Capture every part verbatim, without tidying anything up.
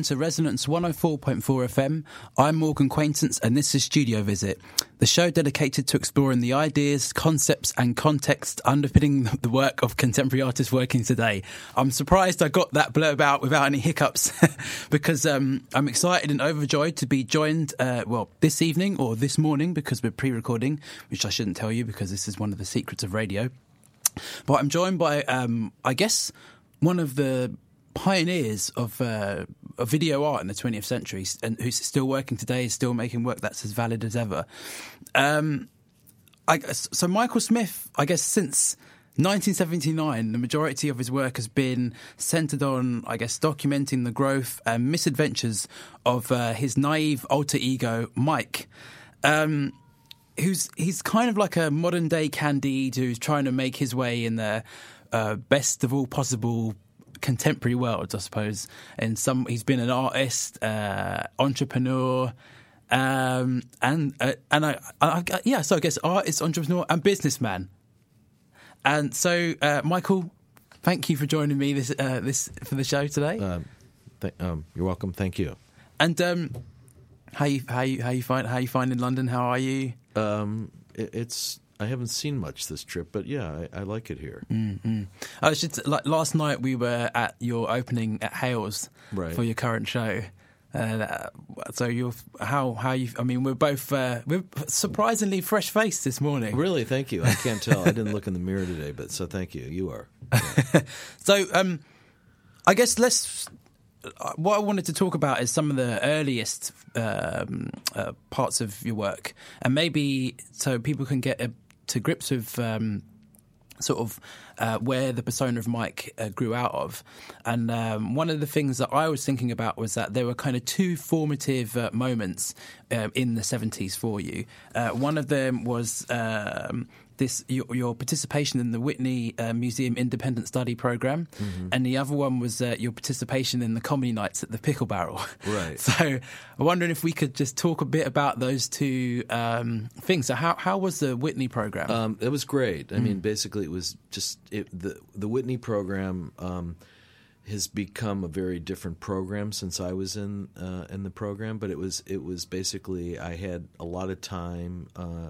tuned to Resonance one oh four point four F M. I'm Morgan Quaintance and this is Studio Visit, the show dedicated to exploring the ideas, concepts and context underpinning the work of contemporary artists working today. I'm surprised I got that blurb out without any hiccups because um, I'm excited and overjoyed to be joined, uh, well, this evening or this morning because we're pre-recording, which I shouldn't tell you because this is one of the secrets of radio. But I'm joined by, um, I guess, one of the pioneers of, uh, of video art in the twentieth century, and who's still working today, is still making work that's as valid as ever. Um, I, so Michael Smith, I guess since nineteen seventy-nine, the majority of his work has been centred on, I guess, documenting the growth and misadventures of uh, his naive alter ego, Mike. Um, who's he's kind of like a modern day Candide who's trying to make his way in the uh, best of all possible contemporary worlds, I suppose. And some, he's been an artist, uh, entrepreneur, um, and uh, and I, I, I, yeah. So I guess artist, entrepreneur, and businessman. And so, uh, Michael, thank you for joining me this uh, this for the show today. Um, th- um, you're welcome. Thank you. And um, how you how you how you find how you find in London? How are you? Um, it, it's. I haven't seen much this trip, but yeah, I, I like it here. Mm-hmm. I was just like last night we were at your opening at Hales right. for your current show. Uh, so you're how how you? I mean, we're both uh, we're surprisingly fresh faced this morning. Really, thank you. I can't tell. I didn't look in the mirror today, but so thank you. You are. Yeah. So um, I guess let's. What I wanted to talk about is some of the earliest um, uh, parts of your work, and maybe so people can get a, to grips with um, sort of uh, where the persona of Mike uh, grew out of. And um, one of the things that I was thinking about was that there were kind of two formative uh, moments um, in the seventies for you. Uh, one of them was um, this your, your participation in the Whitney uh, Museum Independent Study Programme, mm-hmm. and the other one was uh, your participation in the comedy nights at the Pickle Barrel. Right. So I'm wondering if we could just talk a bit about those two um, things. So how how was the Whitney programme? Um, it was great. I mm. mean, basically, it was just it, the the Whitney program um, has become a very different program since I was in uh, in the program. But it was it was basically I had a lot of time uh,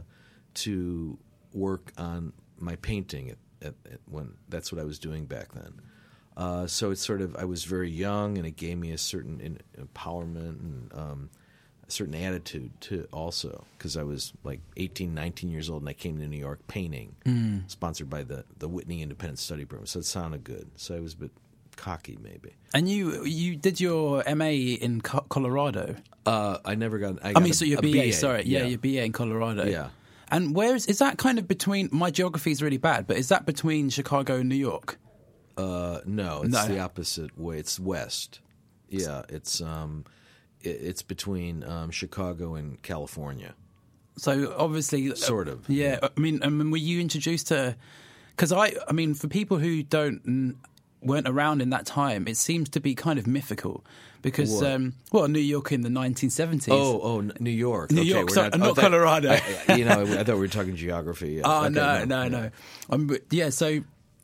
to work on my painting at, at, at when that's what I was doing back then. Uh, so it's sort of I was very young, and it gave me a certain in, empowerment and um, a certain attitude to also because I was like eighteen, nineteen years old, and I came to New York painting, mm. sponsored by the the Whitney Independent Study Program. So it sounded good. So I was a bit cocky, maybe. And you you did your M A in Co- Colorado. Uh, I never got. I, I got mean, a, so your a B A, B A. Sorry, yeah, yeah, your B A in Colorado. Yeah. And where is, is that kind of between, my geography is really bad, but is that between Chicago and New York? Uh, no, it's no. the opposite way. It's west. Yeah, it's um, it, it's between um, Chicago and California. So obviously, sort of. Yeah, yeah. I mean, I mean, were you introduced to? Because I, I mean, for people who don't weren't around in that time, it seems to be kind of mythical. Because, um, well, New York in the nineteen seventies. Oh, oh, New York. New okay, York, we're sorry, not, not oh, Colorado. That, I, you know, I thought we were talking geography. Oh, okay, no, no, no, no. no. Um, yeah, so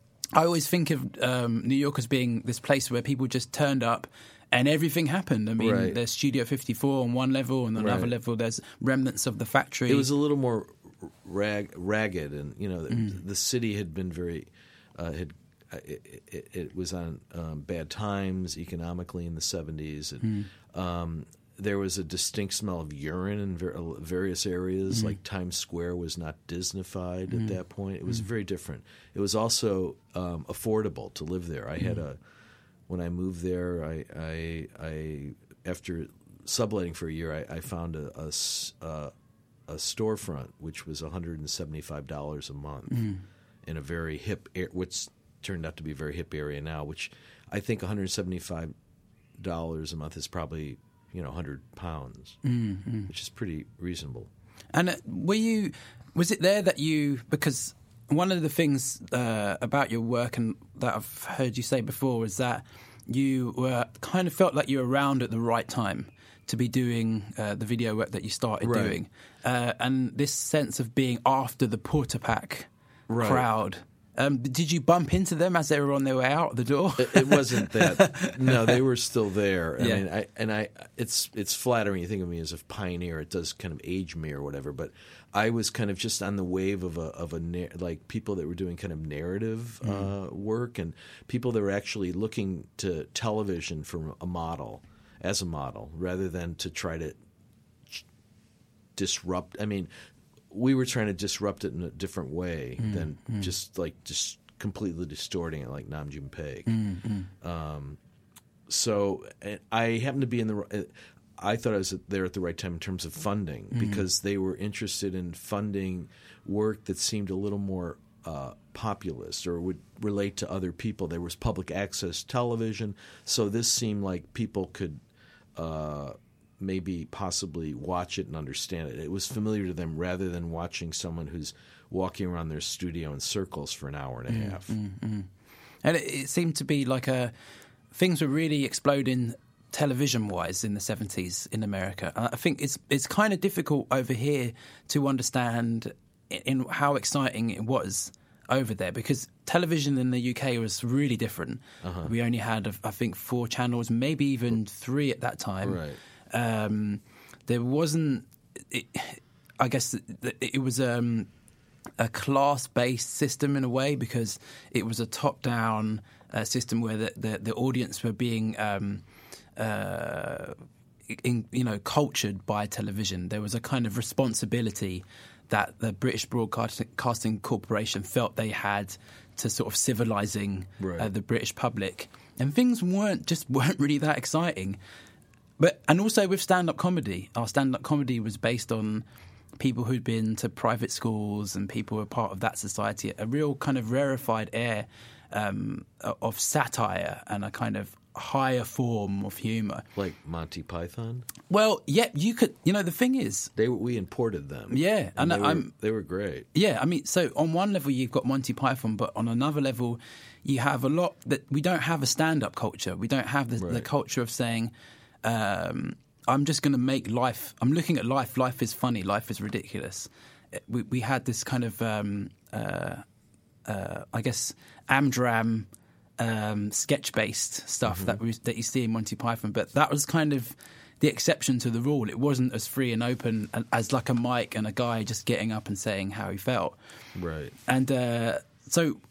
I always think of um, New York as being this place where people just turned up and everything happened. I mean, right. There's Studio fifty-four on one level, and on right. another level there's remnants of the factory. It was a little more rag, ragged, and, you know, Mm. the city had been very uh, – had It, it, it was on um, bad times economically in the seventies. And, mm. um, there was a distinct smell of urine in ver- various areas, mm. like Times Square was not Disneyfied mm. at that point. It was mm. very different. It was also um, affordable to live there. I mm. had a when I moved there, I, I, I after subletting for a year, I, I found a, a, a, a storefront which was one hundred seventy-five dollars a month mm. in a very hip – which turned out to be a very hip area now, which I think one hundred seventy-five dollars a month is probably, you know, one hundred pounds, mm-hmm. which is pretty reasonable. And were you, was it there that you, because one of the things uh, about your work and that I've heard you say before is that you were kind of felt like you were around at the right time to be doing uh, the video work that you started right. doing. Uh, and this sense of being after the Porta Pack right. crowd Um, did you bump into them as they were on their way out the door? it, it wasn't that. No, they were still there. I Yeah. mean, I, and I, it's it's flattering. You think of me as a pioneer. It does kind of age me or whatever. But I was kind of just on the wave of a of a na- like people that were doing kind of narrative Mm. uh, work, and people that were actually looking to television for a model as a model rather than to try to disrupt. I mean, we were trying to disrupt it in a different way Mm, than just like just completely distorting it like Nam June Paik. Mm, Um, so and I happened to be in the. I thought I was there at the right time in terms of funding Mm. because they were interested in funding work that seemed a little more uh, populist or would relate to other people. There was public access television, so this seemed like people could. Uh, maybe possibly watch it and understand it. It was familiar to them rather than watching someone who's walking around their studio in circles for an hour and a Mm, half. And it, it seemed to be like a things were really exploding television-wise in the seventies in America. And I think it's it's kind of difficult over here to understand in, in how exciting it was over there because television in the U K was really different. Uh-huh. We only had, I think, four channels, maybe even three at that time. Right. Um, there wasn't. It, I guess it, it was um, a class-based system in a way because it was a top-down uh, system where the, the, the audience were being, um, uh, in, you know, cultured by television. There was a kind of responsibility that the British Broadcasting Corporation felt they had to sort of civilising Right. uh, the British public, and things weren't just weren't really that exciting. But and also with stand-up comedy, our stand-up comedy was based on people who'd been to private schools and people who were part of that society. A real kind of rarefied air um, of satire and a kind of higher form of humour. Like Monty Python? Well, yeah, you could. You know, the thing is, They we imported them. Yeah, and and they were, I'm- they were great. yeah, I mean, so on one level you've got Monty Python, but on another level you have a lot that we don't have a stand-up culture. We don't have the, the Right. culture of saying, um, I'm just going to make life, I'm looking at life, life is funny, life is ridiculous. We, we had this kind of, um, uh, uh, I guess, Amdram um, sketch-based stuff Mm-hmm. that we, that you see in Monty Python, but that was kind of the exception to the rule. It wasn't as free and open as like a mic and a guy just getting up and saying how he felt. Right. And uh, so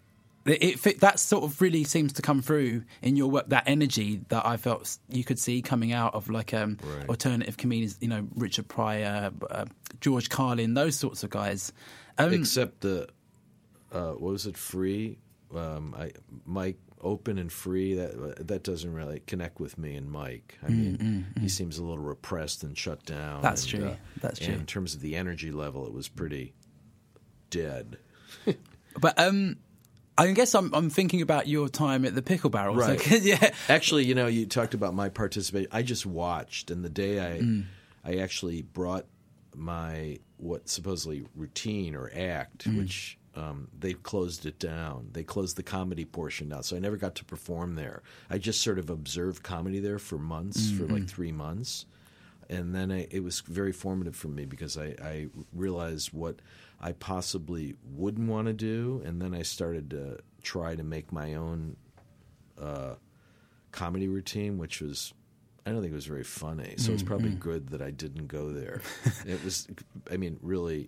it, it that sort of really seems to come through in your work, that energy that I felt you could see coming out of like um, Right. alternative comedians, you know, Richard Pryor, uh, George Carlin, those sorts of guys. Um, Except the, uh, what was it, Free? Um, I Mike Open and Free, that that doesn't really connect with me and Mike. I mean, he seems a little repressed and shut down. Mm, That's and, true. uh, That's and true. in terms of the energy level, it was pretty dead. But um, I guess I'm, I'm thinking about your time at the Pickle Barrel. So- Right. yeah. Actually, you know, you talked about my participation. I just watched, and the day I Mm. I actually brought my what supposedly routine or act, Mm. which um, they closed it down. They closed the comedy portion down, so I never got to perform there. I just sort of observed comedy there for months, for Mm-hmm. like three months. And then I, it was very formative for me because I, I realized what I possibly wouldn't want to do, and then I started to try to make my own uh, comedy routine, which was I don't think it was very funny. So it's probably good that I didn't go there. It was, I mean, really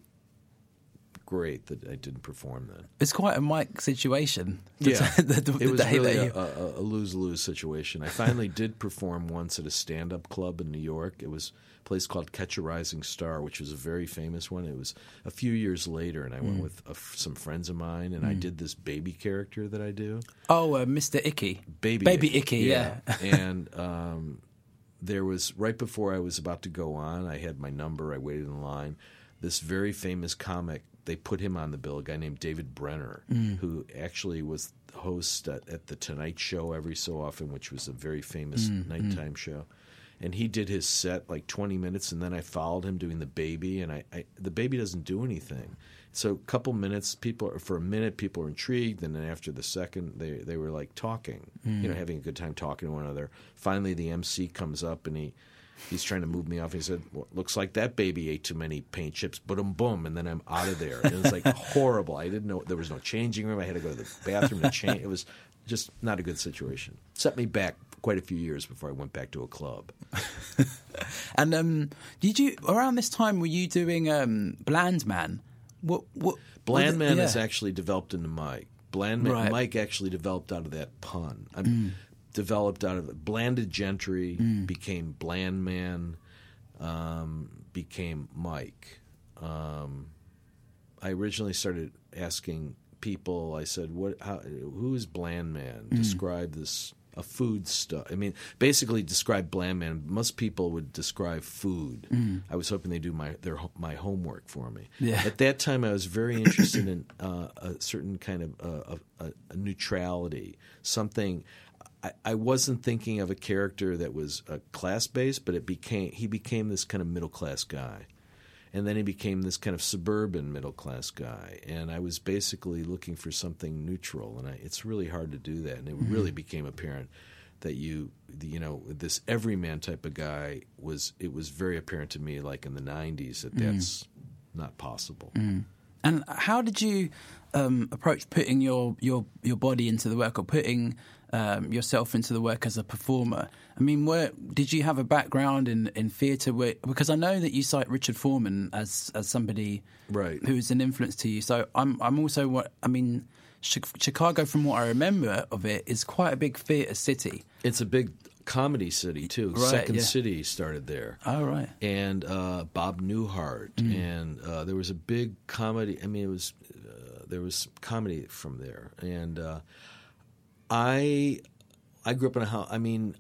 great that I didn't perform then. It's quite a Mike situation. The Yeah, t- the, the, it was the day really that a, you- a, a lose-lose situation. I finally did perform once at a stand-up club in New York. It was a place called Catch a Rising Star, which was a very famous one. It was a few years later, and I Mm. went with a f some friends of mine, and I did this baby character that I do. Oh, uh, Mister Icky. Baby Baby Icky, yeah. and um, there was, right before I was about to go on, I had my number, I waited in line. This very famous comic, they put him on the bill, a guy named David Brenner, Mm. who actually was the host at, at The Tonight Show every so often, which was a very famous Mm, nighttime show. And he did his set like twenty minutes, and then I followed him doing the baby, and I, I the baby doesn't do anything. So a couple minutes, people are, for a minute, people are intrigued, and then after the second, they they were like talking, you know, having a good time talking to one another. Finally, the M C comes up and he He's trying to move me off. He said, well, looks like that baby ate too many paint chips. Boom, boom. And then I'm out of there. And it was like horrible. I didn't know. There was no changing room. I had to go to the bathroom to change. It was just not a good situation. Set me back quite a few years before I went back to a club. And um, did you, around this time, were you doing um, Bland Man? What, what, Bland Man yeah. is actually developed into Mike. Bland Man, Right. Mike actually developed out of that pun. I mean, Mm. Developed out of it. Blanded Gentry Mm. became Bland Man, um, became Mike. Um, I originally started asking people. I said, "What? How, who is Bland Man? Mm. Describe this." A food stuff. I mean, basically, describe Bland Man. Most people would describe food. Mm. I was hoping they do my their my homework for me. Yeah. At that time, I was very interested in uh, a certain kind of uh, a, a neutrality, something. I, I wasn't thinking of a character that was uh, class based, but it became he became this kind of middle class guy. And then he became this kind of suburban middle-class guy. And I was basically looking for something neutral. And I, it's really hard to do that. And it mm-hmm. really became apparent that you, you know, this everyman type of guy was, it was very apparent to me, like in the nineties, that mm. that's not possible. Mm. And how did you um, approach putting your, your, your body into the work or putting um, yourself into the work as a performer? I mean, where, did you have a background in, in theatre? Because I know that you cite Richard Foreman as as somebody right. who's an influence to you. So I'm I'm also what I mean. Chicago, from what I remember of it, is quite a big theatre city. It's a big comedy city too. Right, Second yeah. City started there. Oh, right. And uh, Bob Newhart, mm. and uh, there was a big comedy. I mean, it was uh, there was comedy from there, and uh, I I grew up in a house. I mean.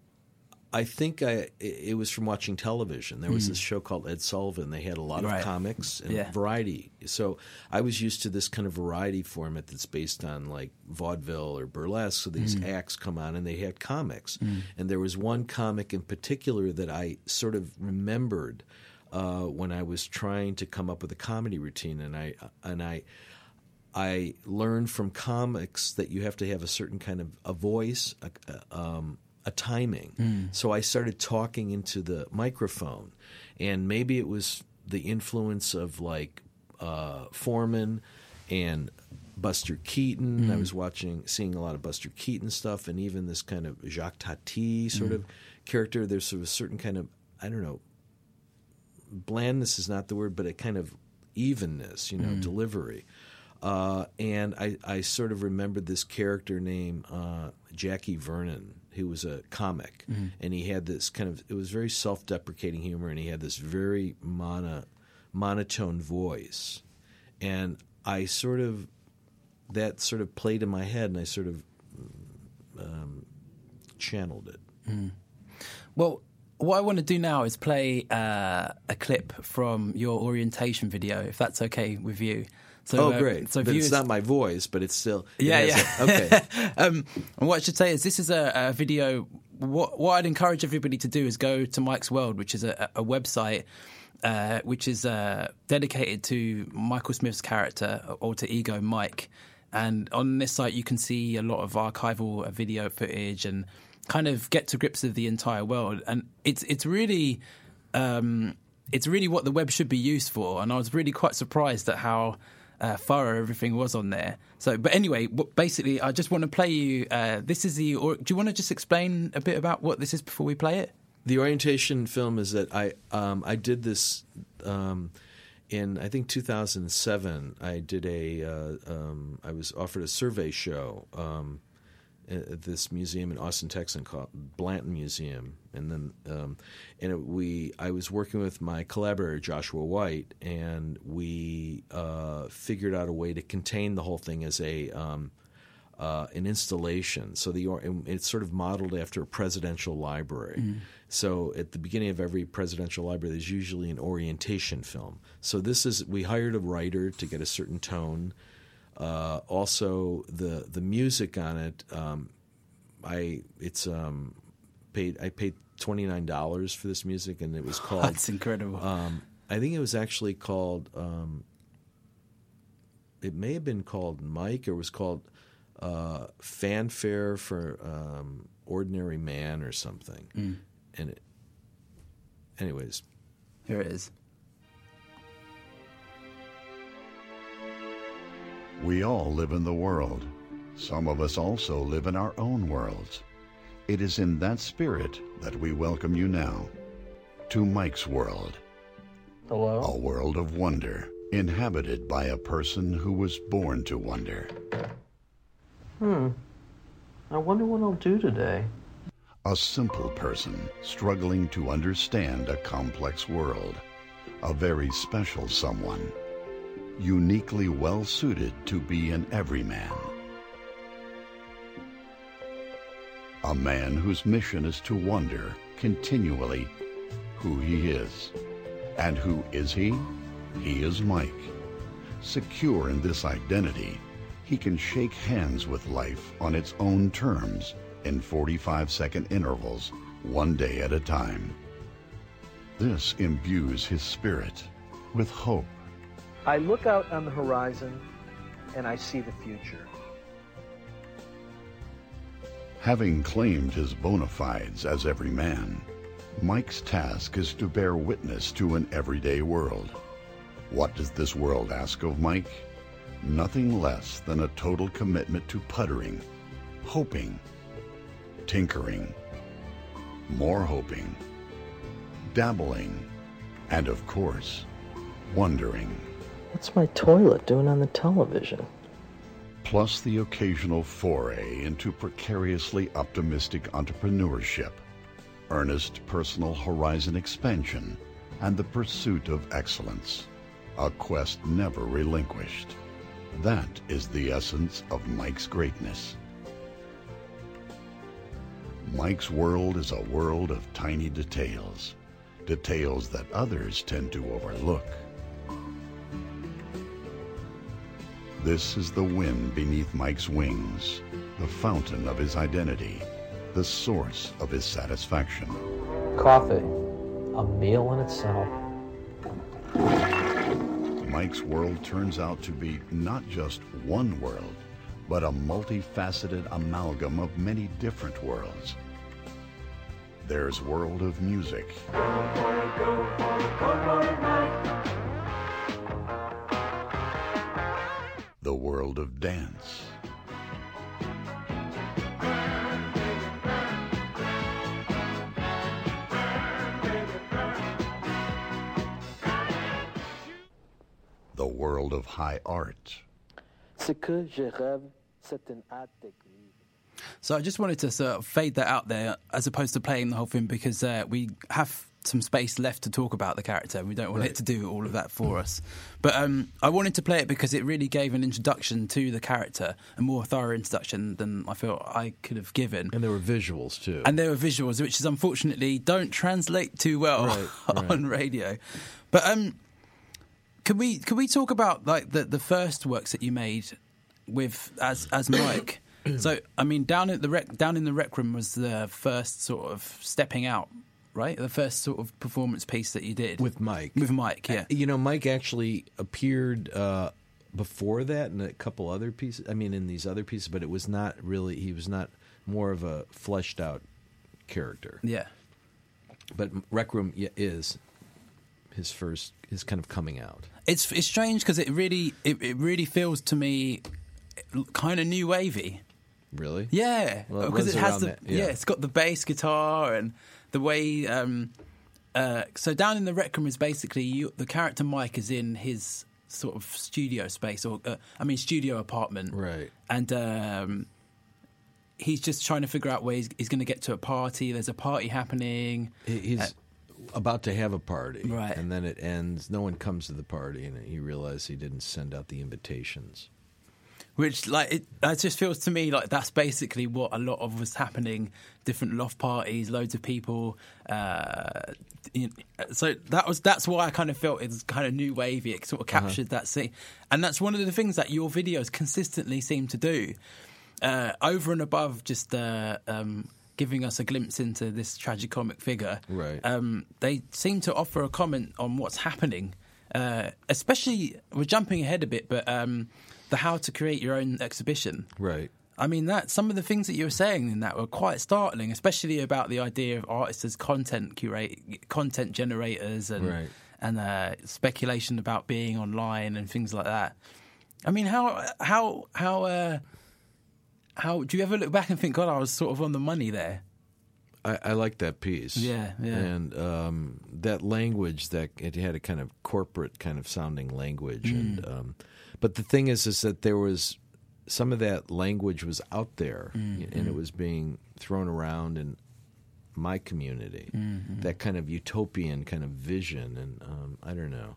I think I, it was from watching television. There was mm. this show called Ed Sullivan. They had a lot right. of comics and yeah. variety. So I was used to this kind of variety format that's based on like vaudeville or burlesque. So these mm. acts come on and they had comics. Mm. And there was one comic in particular that I sort of remembered uh, when I was trying to come up with a comedy routine. And I and I I learned from comics that you have to have a certain kind of a voice, a, a, um, a timing. Mm. So I started talking into the microphone, and maybe it was the influence of like uh, Foreman and Buster Keaton. Mm. I was watching, seeing a lot of Buster Keaton stuff, and even this kind of Jacques Tati sort mm. of character. There's sort of a certain kind of, I don't know, blandness is not the word, but a kind of evenness, you know, mm. delivery. Uh, and I, I sort of remembered this character named uh, Jackie Vernon, who was a comic, mm-hmm. and he had this kind of, it was very self-deprecating humor, and he had this very mono, monotone voice. And I sort of, that sort of played in my head, and I sort of um, channeled it. Mm. Well, what I want to do now is play uh, a clip from your orientation video, if that's okay with you. oh, So, great. Uh, so but viewers... it's not my voice, but it's still... It yeah, yeah. A, okay. um, and what I should say is this is a, a video... What, what I'd encourage everybody to do is go to Mike's World, which is a, a website uh, which is uh, dedicated to Michael Smith's character, alter ego Mike. And on this site, you can see a lot of archival video footage and kind of get to grips with the entire world. And it's it's really... Um, it's really what the web should be used for. And I was really quite surprised at how... Uh, thorough everything was on there. So, but anyway, basically, I just want to play you. Uh, this is the. Or, do you want to just explain a bit about what this is before we play it? The orientation film is that I um, I did this um, in I think two thousand seven. I did a. Uh, um, I was offered a survey show um, at this museum in Austin, Texas, called Blanton Museum, and then um, and it, we I was working with my collaborator Joshua White, and we uh, figured out a way to contain the whole thing as a um, uh, an installation. So the it's sort of modeled after a presidential library. Mm. So at the beginning of every presidential library, there's usually an orientation film. So this is we hired a writer to get a certain tone. Uh, also, the the music on it, um, I it's um, paid. I paid twenty nine dollars for this music, and it was called. That's incredible. Um, I think it was actually called. Um, it may have been called Mike, or it was called uh, Fanfare for um, Ordinary Man, or something. Mm. And it, anyways. Here it is. We all live in the world. Some of us also live in our own worlds. It is in that spirit that we welcome you now to Mike's World. Hello? A world of wonder, inhabited by a person who was born to wonder. Hmm. I wonder what I'll do today. A simple person struggling to understand a complex world. A very special someone. Uniquely well-suited to be an everyman. A man whose mission is to wonder continually who he is. And who is he? He is Mike. Secure in this identity, he can shake hands with life on its own terms in forty-five second intervals, one day at a time. This imbues his spirit with hope. I look out on the horizon and I see the future. Having claimed his bona fides as every man, Mike's task is to bear witness to an everyday world. What does this world ask of Mike? Nothing less than a total commitment to puttering, hoping, tinkering, more hoping, dabbling, and of course, wondering. What's my toilet doing on the television? Plus the occasional foray into precariously optimistic entrepreneurship, earnest personal horizon expansion, and the pursuit of excellence, a quest never relinquished. That is the essence of Mike's greatness. Mike's world is a world of tiny details, details that others tend to overlook. This is the wind beneath Mike's wings, the fountain of his identity, the source of his satisfaction. Coffee. A meal in itself. Mike's world turns out to be not just one world, but a multifaceted amalgam of many different worlds. There's world of music. The world of dance. The world of high art. Ce que je rêve, c'est un art technique. So I just wanted to sort of fade that out there as opposed to playing the whole thing because uh, we have some space left to talk about the character. We don't want Right. it to do all of that for us. But um, I wanted to play it because it really gave an introduction to the character, a more thorough introduction than I felt I could have given. And there were visuals, too. And there were visuals, which is unfortunately don't translate too well Right, right. on radio. But um, could we could we talk about like the, the first works that you made with as as Mike? So I mean, down at the rec, down in the rec room was the first sort of stepping out, right? The first sort of performance piece that you did With Mike. With Mike, yeah. You know, Mike actually appeared uh, before that in a couple other pieces. I mean, in these other pieces, but it was not really, he was not more of a fleshed out character. Yeah. But Rec Room yeah, is his first, his kind of coming out. It's it's strange because it really it, it really feels to me kind of new wavy. Really? Yeah, Well, it because was it has around the that, yeah. yeah. it's got the bass guitar and the way. Um, uh, so down in the rec room is basically you, the character Mike is in his sort of studio space, or uh, I mean studio apartment, Right. and um, he's just trying to figure out where he's, he's going to get to a party. There's a party happening. He- He's Uh, about to have a party. Right. And then it ends. No one comes to the party, and he realizes he didn't send out the invitations. Which, like, it, it just feels to me like that's basically what a lot of was happening. Different loft parties, loads of people. Uh, you know, so that was that's why I kind of felt it's kind of new wavy. It sort of captured that scene, and that's one of the things that your videos consistently seem to do, uh, over and above just uh, um, giving us a glimpse into this tragicomic figure. Right. Um, they seem to offer a comment on what's happening, uh, especially we're jumping ahead a bit, but. Um, The how to create your own exhibition. Right. I mean, that some of the things that you were saying in that were quite startling, especially about the idea of artists as content curate, content generators, and Right. and uh, speculation about being online and things like that. I mean, how how how uh, how do you ever look back and think, God, I was sort of on the money there? I, I like that piece. Yeah, yeah. And um, that language, that it had a kind of corporate kind of sounding language. Mm. And um, but the thing is, is that there was some of that language was out there, Mm-hmm. and it was being thrown around in my community. Mm-hmm. That kind of utopian kind of vision, and um, I don't know.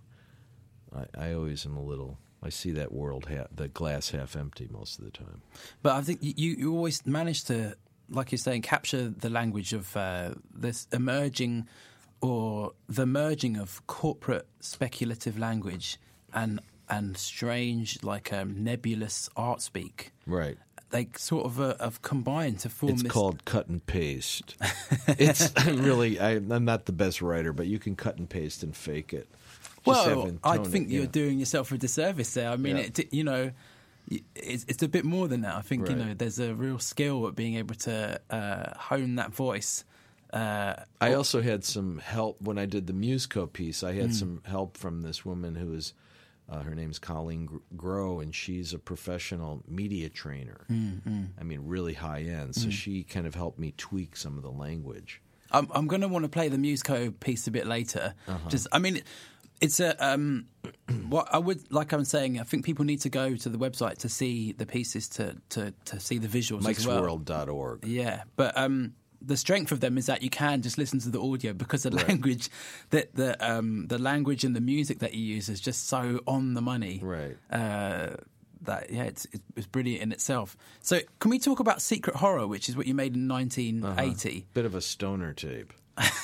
I, I always am a little. I see that world, ha- the glass half empty most of the time. But I think you you always manage to, like you're saying, capture the language of uh, this emerging or the merging of corporate speculative language and and strange, like um, nebulous art speak. Right. They sort of uh, have combined to form It's this. called cut and paste. It's really, I, I'm not the best writer, but you can cut and paste and fake it. Just have Well, it, I tone think it, you're yeah. doing yourself a disservice there. I mean, Yeah. it, you know, it's, it's a bit more than that. I think, you Right. know, there's a real skill at being able to uh, hone that voice. Uh, I also had some help when I did the Musco piece. I had Mm. some help from this woman who is, uh, her name's Colleen Gr- Grow, and she's a professional media trainer. Mm, I mean, really high end. So she kind of helped me tweak some of the language. I'm, I'm going to want to play the Musco piece a bit later. Uh-huh. Just, I mean, it's a um, what I would like. I'm saying, I think people need to go to the website to see the pieces, to to, to see the visuals Mike's as well. World dot org. Yeah, but um, the strength of them is that you can just listen to the audio because the language, that the um, the language and the music that you use is just so on the money. Right. Uh, that yeah, it's it's brilliant in itself. So, can we talk about Secret Horror, which is what you made in nineteen eighty? Bit of a stoner tape.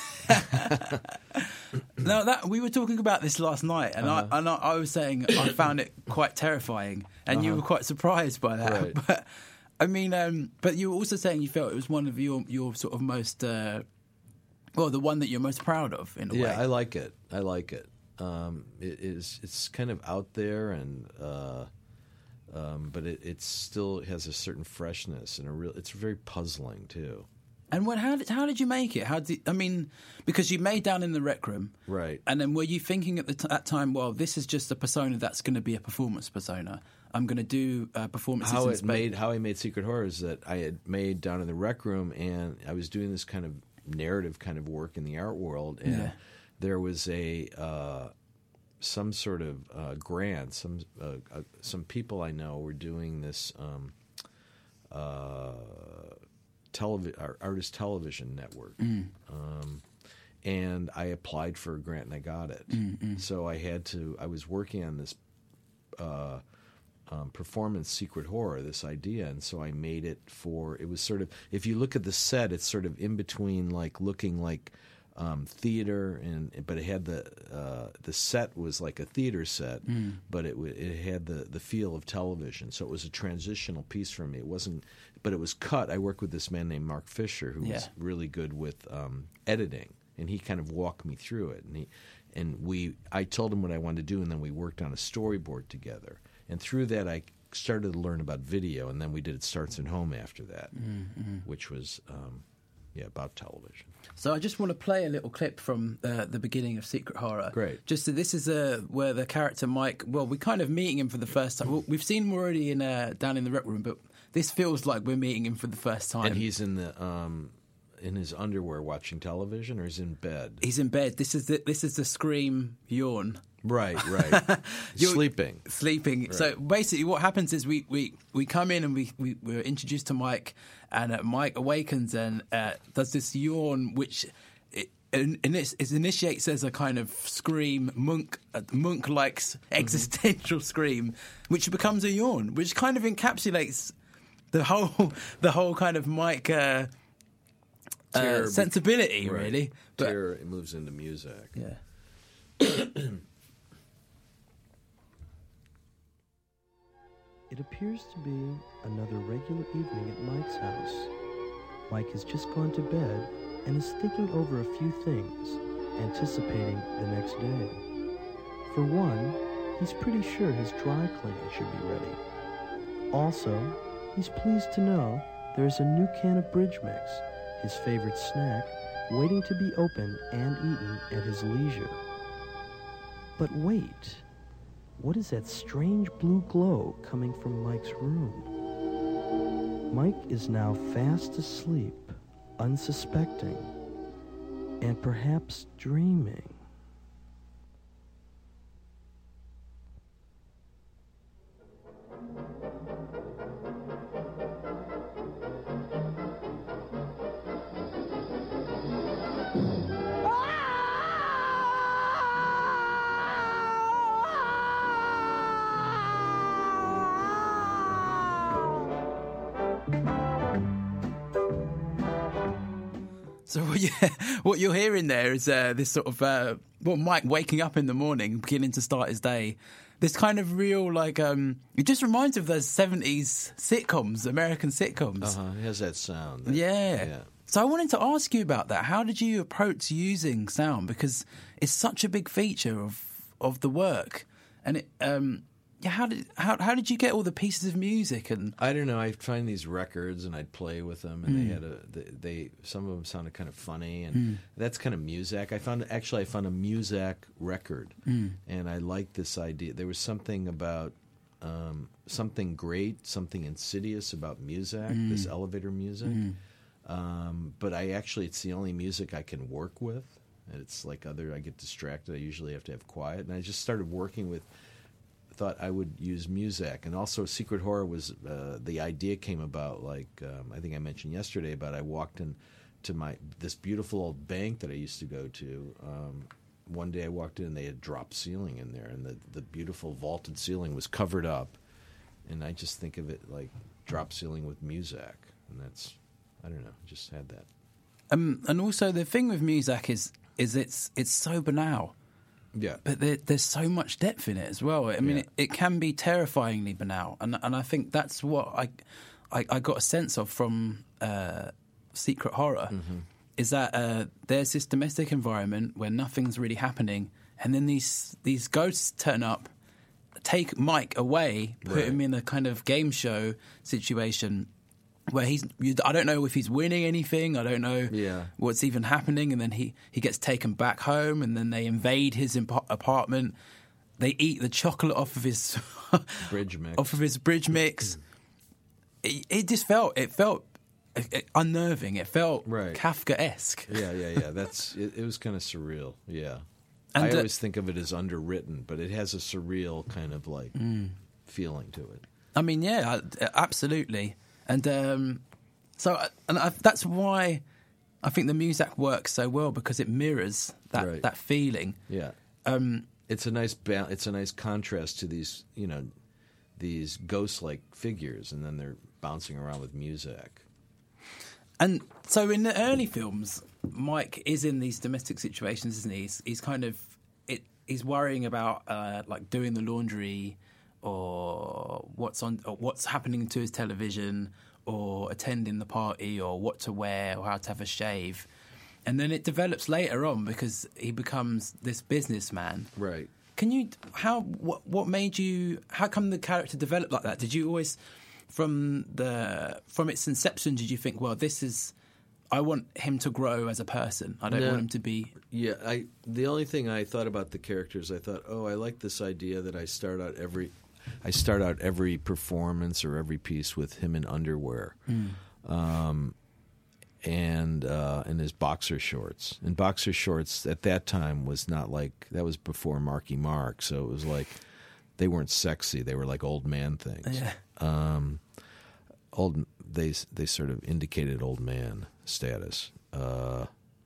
Now that we were talking about this last night, and Uh-huh. I and I, I was saying I found it quite terrifying, and you were quite surprised by that. Right. But I mean, um, but you were also saying you felt it was one of your your sort of most uh, well, the one that you're most proud of in a Yeah, way. I like it. I like it. Um, it is. It's kind of out there, and uh, um, but it, it still has a certain freshness and a real. It's very puzzling too. And when how did how did you make it? How did I mean? Because you made Down in the Rec Room, Right. And then were you thinking at the t- that time, well, this is just a persona that's going to be a performance persona. I'm going to do uh, performances. How in it space. made how I made Secret Horror is that I had made Down in the Rec Room, and I was doing this kind of narrative kind of work in the art world, and Yeah. there was a uh, some sort of uh, grant. Some uh, uh, some people I know were doing this. Um, uh, Televi- artist television network, um, and I applied for a grant and I got it. So I had to. I was working on this uh, um, performance, Secret Horror, this idea, and so I made it for. It was sort of. If you look at the set, it's sort of in between, like looking like um, theater, and but it had the uh, the set was like a theater set, but it w- it had the the feel of television. So it was a transitional piece for me. It wasn't. But it was cut. I worked with this man named Mark Fisher, who Yeah. was really good with um, editing, and he kind of walked me through it. And he, and we, I told him what I wanted to do, and then we worked on a storyboard together. And through that, I started to learn about video, and then we did It Starts at Home after that, Mm-hmm. which was, um, yeah, about television. So I just want to play a little clip from uh, the beginning of Secret Horror. Great. Just so this is uh, where the character Mike. Well, we're kind of meeting him for the first time. Well, we've seen him already in uh, Down in the Rec Room, but this feels like we're meeting him for the first time. And he's in the um, in his underwear watching television, or he's in bed. He's in bed. This is the this is the scream yawn. Right, right. You're- Sleeping. Sleeping. So basically, what happens is we, we, we come in and we, we we're introduced to Mike, and uh, Mike awakens and uh, does this yawn, which it, and, and it, it initiates as a kind of scream, monk uh, monk like existential scream, which becomes a yawn, which kind of encapsulates the whole the whole kind of Mike uh, uh, Terror be- sensibility, Right. really. But Terror, it moves into music. yeah. It appears to be another regular evening at Mike's house. Mike has just gone to bed and is thinking over a few things, anticipating the next day. For one, he's pretty sure his dry cleaning should be ready. Also, he's pleased to know there's a new can of Bridge Mix, his favorite snack, waiting to be opened and eaten at his leisure. But wait, what is that strange blue glow coming from Mike's room? Mike is now fast asleep, unsuspecting, and perhaps dreaming. So what, you, what you're hearing there is uh, this sort of uh, well, Mike waking up in the morning, beginning to start his day. This kind of real, like, um, it just reminds me of those seventies sitcoms, American sitcoms. Uh-huh. It has that sound. That, yeah. yeah. So I wanted to ask you about that. How did you approach using sound? Because it's such a big feature of of the work, and it. Um, Yeah, how did how how did you get all the pieces of music? And I don't know. I'd find these records and I'd play with them, and mm. they had a they, they some of them sounded kind of funny, and mm. that's kind of Muzak. I found actually I found a Muzak record, mm. and I liked this idea. There was something about um, something great, something insidious about Muzak, mm. this elevator music. Mm. Um, but I actually it's the only music I can work with. And it's like other I get distracted. I usually have to have quiet, and I just started working with. Thought I would use Muzak, and also Secret Horror was uh, the idea came about like um, I think I mentioned yesterday about I walked in to my this beautiful old bank that I used to go to. Um, one day I walked in and they had drop ceiling in there, and the the beautiful vaulted ceiling was covered up, and I just think of it like drop ceiling with Muzak, and that's I don't know, just had that. Um, and also the thing with Muzak is is it's it's so banal. Yeah, but there, there's so much depth in it as well. I mean, yeah. it, it can be terrifyingly banal, and and I think that's what I I, I got a sense of from uh, Secret Horror, mm-hmm. is that uh, there's this domestic environment where nothing's really happening, and then these these ghosts turn up, take Mike away, put right. him in a kind of game show situation. Where he's, I don't know if he's winning anything. I don't know yeah. what's even happening. And then he, he gets taken back home, and then they invade his imp- apartment. They eat the chocolate off of his bridge mix. Off of his bridge mix. it, it just felt it felt unnerving. It felt right. Kafka-esque. Yeah, yeah, yeah. That's it, it was kind of surreal. Yeah, and I uh, always think of it as underwritten, but it has a surreal kind of like mm. feeling to it. I mean, yeah, absolutely. And um, so, and I, that's why I think the Muzak works so well, because it mirrors that right. that feeling. Yeah, um, it's a nice ba- it's a nice contrast to these you know these ghost-like figures, and then they're bouncing around with Muzak. And so, in the early films, Mike is in these domestic situations, isn't he? He's, he's kind of it. He's worrying about uh, like doing the laundry, or what's on, or what's happening to his television, or attending the party, or what to wear, or how to have a shave. And then it develops later on because he becomes this businessman. Right. Can you, how, what, what made you, how come the character developed like that? Did you always, from the, from its inception, did you think, well, this is, I want him to grow as a person. I don't no. want him to be... Yeah, I, the only thing I thought about the characters, I thought, oh, I like this idea that I start out every... I start out every performance or every piece with him in underwear, mm. um, and uh, in his boxer shorts. And boxer shorts at that time was not like that was before Marky Mark, so it was like they weren't sexy; they were like old man things. Yeah. Um, old they they sort of indicated old man status. Uh,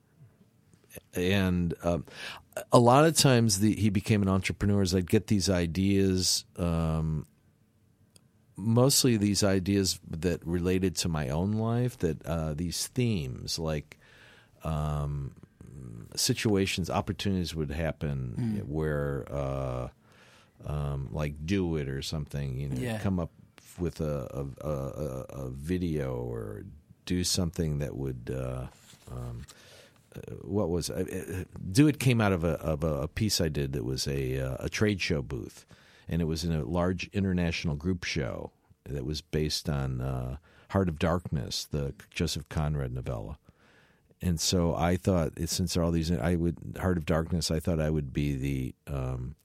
And um, a lot of times the, he became an entrepreneur as I'd get these ideas, um, mostly these ideas that related to my own life, that uh, these themes like um, situations, opportunities would happen mm. where uh, um, like do it or something, you know, yeah. come up with a, a, a, a video or do something that would uh, um, – Uh, what was uh, Do It came out of a of a piece I did that was a uh, a trade show booth, and it was in a large international group show that was based on uh, Heart of Darkness, the Joseph Conrad novella. And so I thought, since there are all these, I would Heart of Darkness. I thought I would be the um,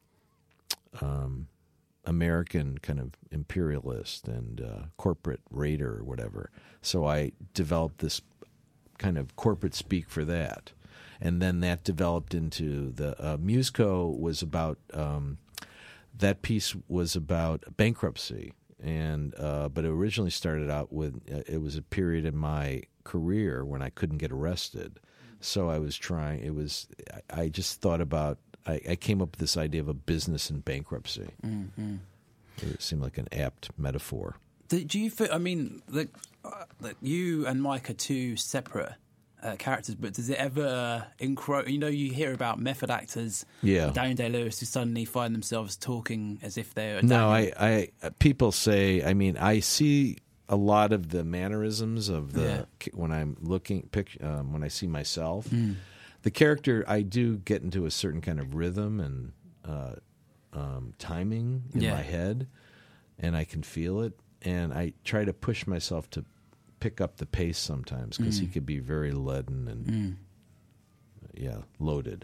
um, American kind of imperialist and uh, corporate raider or whatever. So I developed this kind of corporate speak for that, and then that developed into the uh, Musco was about um, that piece was about bankruptcy, and uh, but it originally started out with uh, it was a period in my career when I couldn't get arrested, so I was trying. It was I, I just thought about. I, I came up with this idea of a business in bankruptcy. Mm-hmm. It seemed like an apt metaphor. Do, do you feel? I mean, the, uh, the, you and Mike are two separate uh, characters, but does it ever encroach? You know, you hear about method actors, yeah, Daniel Day-Lewis, who suddenly find themselves talking as if they're. No, I, I. People say. I mean, I see a lot of the mannerisms of the yeah. when I'm looking pic, um, when I see myself. Mm. The character, I do get into a certain kind of rhythm and uh, um, timing in yeah. my head, and I can feel it. And I try to push myself to pick up the pace sometimes because mm. he could be very leaden and, mm. yeah, loaded.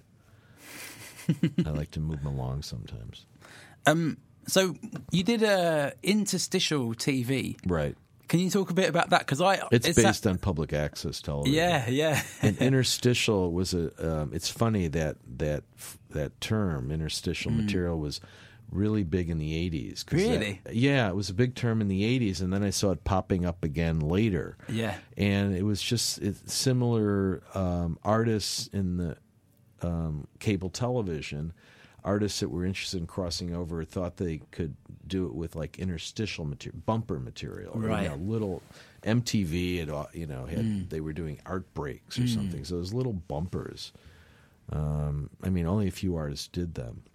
I like to move him along sometimes. Um, so you did a interstitial T V, right? Can you talk a bit about that? Because I it's, it's based that... on public access television. Yeah, yeah. And interstitial was a. Um, it's funny that that that term interstitial mm. material was really big in the eighties. Really? That, yeah, it was a big term in the eighties, and then I saw it popping up again later. Yeah, and it was just it, similar um, artists in the um, cable television. Artists that were interested in crossing over thought they could do it with like interstitial material, bumper material, or, right? You know, little M T V, had, you know, had mm. they were doing art breaks or mm. something. So those little bumpers. Um, I mean, only a few artists did them,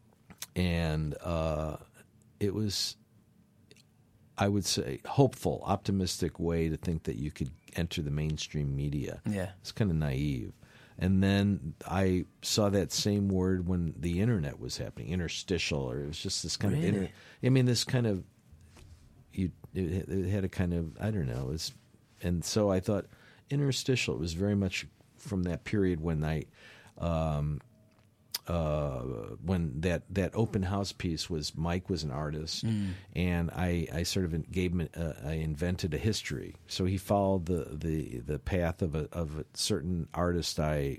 and uh, it was, I would say, hopeful, optimistic way to think that you could enter the mainstream media. Yeah, it's kind of naive. And then I saw that same word when the internet was happening, interstitial, or it was just this kind really? of inter. I mean, this kind of you. It, it had a kind of I don't know. It was, and so I thought interstitial. It was very much from that period when I, um, uh, when that, that open house piece was Mike was an artist, mm. and I, I sort of gave him a, I invented a history. So he followed the, the, the path of a of a certain artist I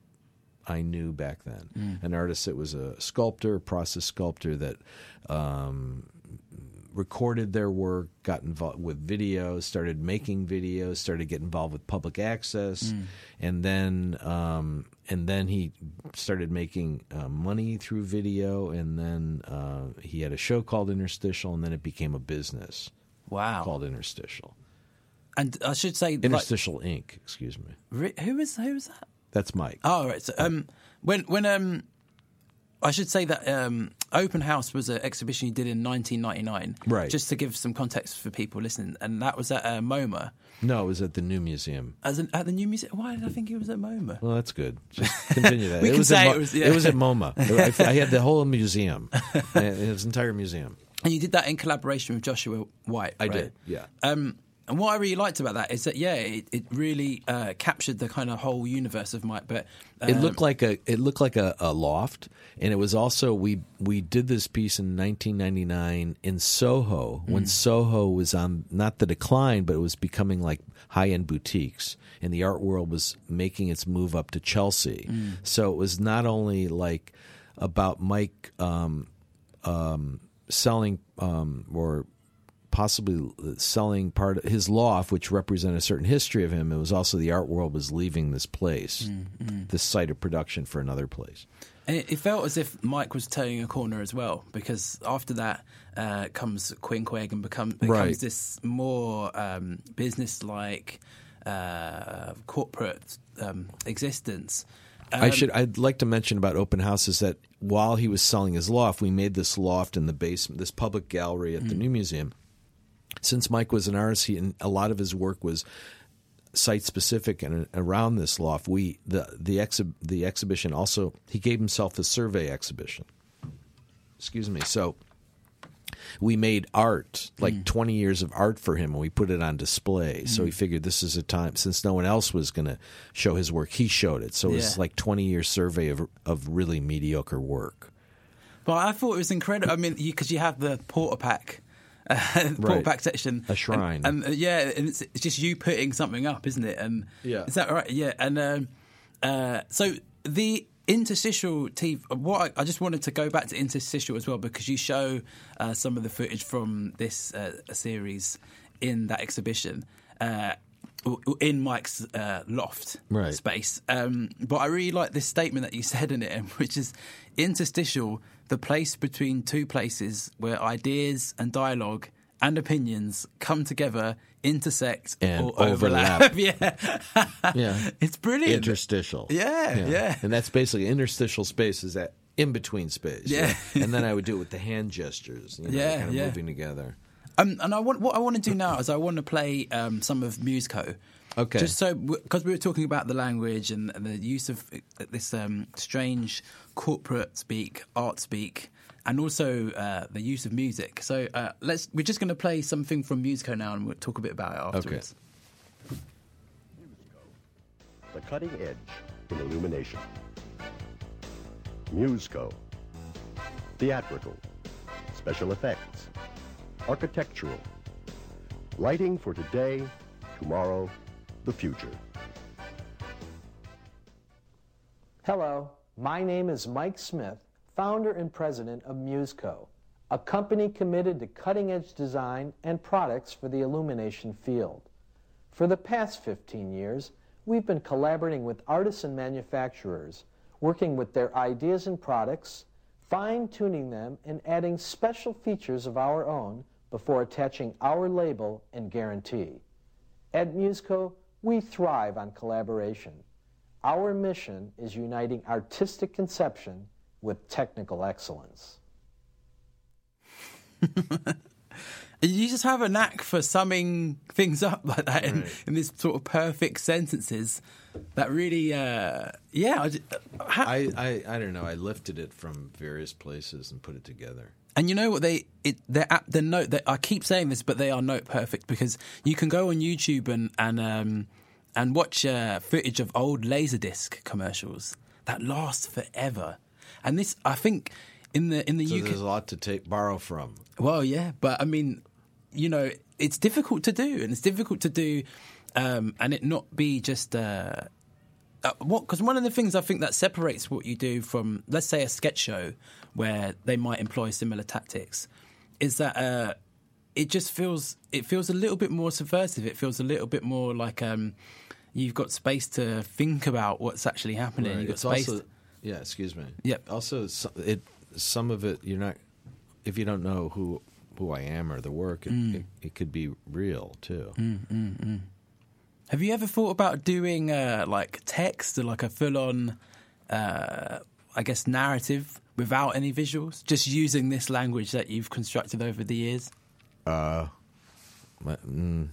I knew back then, mm. an artist that was a sculptor, process sculptor that um, recorded their work, got involved with videos, started making videos, started getting involved with public access, mm. and then um, and then he started making uh, money through video, and then uh, he had a show called Interstitial, and then it became a business. Wow, called Interstitial. And I should say Interstitial like, Incorporated. Excuse me. Who is who is that? That's Mike. Oh, right. So, um, when when um, I should say that um, Open House was an exhibition you did in nineteen ninety-nine. Right. Just to give some context for people listening, and that was at uh, MoMA. No, it was at the New Museum. As an, at the New Museum? Why did I think it was at MoMA? Well, that's good. Just continue that. we it can was say Mo- it was. Yeah. It was at MoMA. I, I had the whole museum, his entire museum. And you did that in collaboration with Joshua White. I right? did. Yeah. Um, And what I really liked about that is that, yeah, it, it really uh, captured the kind of whole universe of Mike. But um, it looked like a it looked like a, a loft, and it was also we we did this piece in nineteen ninety-nine in Soho when mm. Soho was on not the decline, but it was becoming like high end boutiques, and the art world was making its move up to Chelsea. Mm. So it was not only like about Mike um, um, selling um, or. possibly selling part of his loft, which represented a certain history of him. It was also the art world was leaving this place, mm, mm. this site of production for another place. And it, it felt as if Mike was turning a corner as well, because after that uh, comes Quinqueg and become, becomes right. this more um, business-like uh, corporate um, existence. Um, I should. I'd like to mention about Open House is that while he was selling his loft, we made this loft in the basement, this public gallery at mm. the New Museum. Since Mike was an artist, he, and a lot of his work was site specific, and around this loft, we the the, exhi- the exhibition also he gave himself a survey exhibition. Excuse me. So we made art, like Mm. twenty years of art for him, and we put it on display. So Mm. he figured this is a time, since no one else was going to show his work, he showed it. So it was Yeah. like twenty year survey of of really mediocre work. But I thought it was incredible. I mean, because you, you have the Porter Pack. Uh, Porter Right. Pack section, A shrine. and, and uh, yeah, and it's, it's just you putting something up, isn't it? And Yeah. is that right? Yeah, and um, uh, so the interstitial T V. What I, I just wanted to go back to interstitial as well, because you show uh, some of the footage from this uh, series in that exhibition. Uh, in Mike's uh, loft Right. space. Um, but I really like this statement that you said in it, which is interstitial, the place between two places where ideas and dialogue and opinions come together, intersect, And or overlap. overlap. yeah. Yeah. It's brilliant. Interstitial. Yeah, yeah. And that's basically interstitial space is that in between space. Yeah. And then I would do it with the hand gestures, you know, Yeah, kind of yeah. moving together. Um, and I want what I want to do now is I want to play um, some of Musco. Okay. Just so, because we were talking about the language and the use of this um, strange corporate speak, art speak, and also uh, the use of music. So uh, let's. We're just going to play something from Musco now, and we'll talk a bit about it afterwards. The cutting edge in illumination. Musco. Theatrical. Special effects. Architectural. Lighting for today, tomorrow, the future. Hello, my name is Mike Smith, founder and president of Musco, a company committed to cutting-edge design and products for the illumination field. For the past fifteen years, we've been collaborating with artists and manufacturers, working with their ideas and products, fine-tuning them, and adding special features of our own before attaching our label and guarantee. At Musco, we thrive on collaboration. Our mission is uniting artistic conception with technical excellence. You just have a knack for summing things up like that in, Right. in this sort of perfect sentences that really, uh, yeah. I, just, how, I, I, I don't know. I lifted it from various places and put it together. And you know what, they it they're app the note that I keep saying this, but they are note perfect, because you can go on YouTube and and um, and watch uh, footage of old Laserdisc commercials that last forever. And this, I think, in the in the So U K, there's a lot to take borrow from. well, yeah, but I mean, you know, it's difficult to do, and it's difficult to do, um, and it not be just. Uh, Uh, what? Because one of the things I think that separates what you do from, let's say, a sketch show where they might employ similar tactics, is that uh, it just feels it feels a little bit more subversive. It feels a little bit more like um, you've got space to think about what's actually happening. Right. You've got It's space. also, to- yeah, excuse me. Yep. Also, so- it some of it you're not. If you don't know who who I am or the work, it, Mm. it, it could be real too. Have you ever thought about doing uh, like text or like a full-on, uh, I guess, narrative without any visuals, just using this language that you've constructed over the years? Uh, but, mm,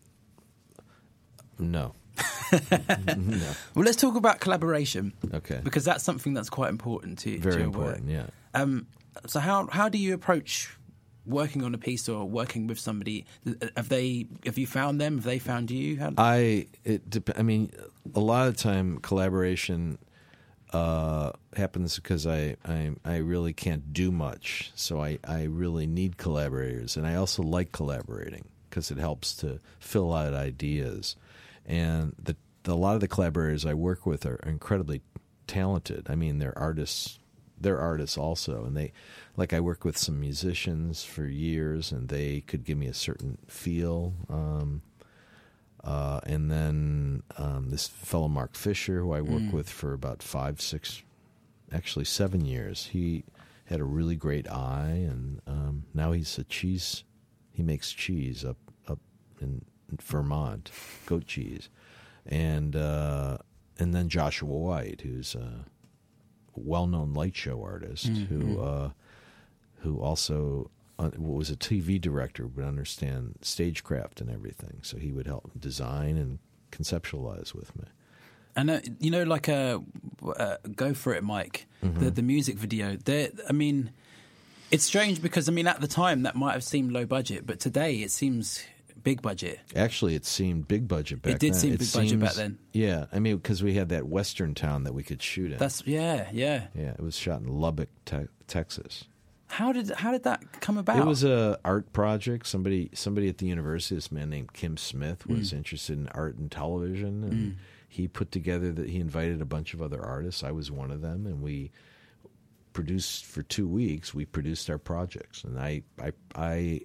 no. no. Well, let's talk about collaboration. Okay. Because that's something that's quite important to, Very to your important. work. Yeah. Um, so how how do you approach working on a piece or working with somebody? Have they have you found them? Have they found you? How, I it dep- I mean, a lot of time collaboration uh, happens because I, I I really can't do much, so I, I really need collaborators, and I also like collaborating because it helps to fill out ideas, and the, the a lot of the collaborators I work with are incredibly talented. I mean, they're artists. They're artists also, and they, like, I work with some musicians for years, and they could give me a certain feel. Um, uh, and then um, this fellow Mark Fisher, who I worked with for about five, six, actually seven years, he had a really great eye, and um, now he's a cheese. He makes cheese up up in Vermont, goat cheese, and uh, and then Joshua White, who's uh, well-known light show artist Mm-hmm. who uh, who also uh, was a T V director, would understand stagecraft and everything. So he would help design and conceptualize with me. and uh, you know, like a uh, Go For It, Mike. Mm-hmm. The the music video. There, I mean, It's strange because, I mean, at the time that might have seemed low budget, but today it seems big budget. Actually, it seemed big budget back then. It did then. seem it big seems, budget back then. Yeah, I mean, because we had that western town that we could shoot in. That's yeah, yeah. Yeah, it was shot in Lubbock, te- Texas. How did how did that come about? It was a art project. Somebody somebody at the university, this man named Kim Smith, was mm. interested in art and television, and mm. he put together that he invited a bunch of other artists. I was one of them, and we produced for two weeks. We produced our projects, and I I I,